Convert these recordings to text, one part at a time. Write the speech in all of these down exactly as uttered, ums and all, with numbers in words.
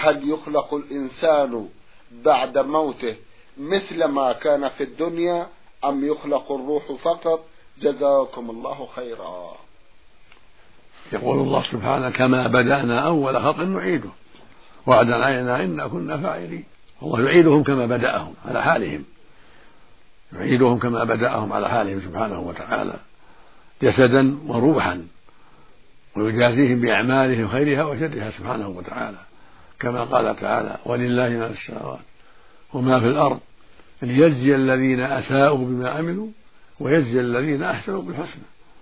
هل يخلق الإنسان بعد موته مثل ما كان في الدنيا أم يخلق الروح فقط؟ جزاكم الله خيرا. يقول الله سبحانه كما بدأنا أول خلق نعيده وعدا علينا إنا كنا فاعلين. الله يعيدهم كما بدأهم على حالهم، يعيدهم كما بدأهم على حالهم سبحانه وتعالى جسدا وروحا، ويجازيهم بأعمالهم خيرها وشرها سبحانه وتعالى، كما قال تعالى ولله ما في السماوات وما في الأرض ليجزي الذين أساءوا بما عملوا ويجزي الذين أحسنوا بالحسنى.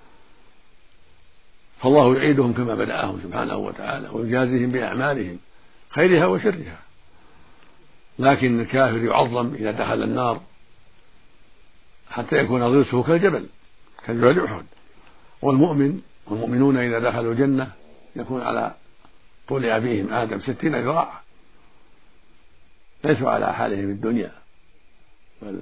فالله يعيدهم كما بدأهم سبحانه وتعالى ويجازيهم بأعمالهم خيرها وشرها. لكن الكافر يعظم إذا دخل النار حتى يكون ضرسه كالجبل كالجبل أحد، والمؤمن والمؤمنون إذا دخلوا الجنة يكون على طول أبيهم آدم ستين ذراعا، ليسوا على حالهم في الدنيا، بل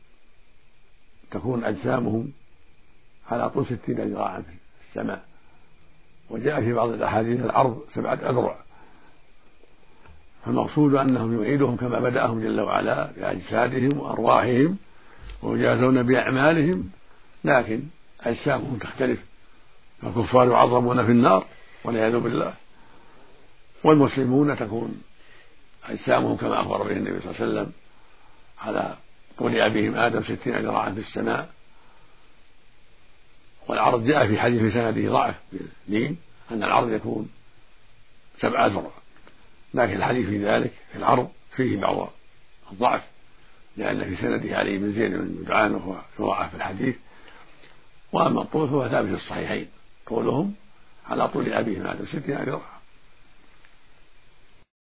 تكون أجسامهم على طول ستين ذراعا في السماء. وجاء في بعض الأحاديث العرض سبعة أذرع. فالمقصود أنهم يعيدهم كما بدأهم جل وعلا بأجسادهم وأرواحهم ويجازون بأعمالهم، لكن أجسامهم تختلف، الكفار يعظمون في النار والعياذ بالله، والمسلمون تكون أجسامهم كما أخبر به النبي صلى الله عليه وسلم على طول أبيهم آدم ستين ذراعا في السماء. والعرض جاء في حديث سنده ضعف لين أن العرض يكون سبع أذرع، لكن الحديث في ذلك في العرض فيه بعض الضعف، لأن في سنده علي بن زيد بن جدعان وهو يضاعف في الحديث. وأما الطول فهو ثابت في الصحيحين، طولهم على طول أبيهم آدم ستين ذراعا.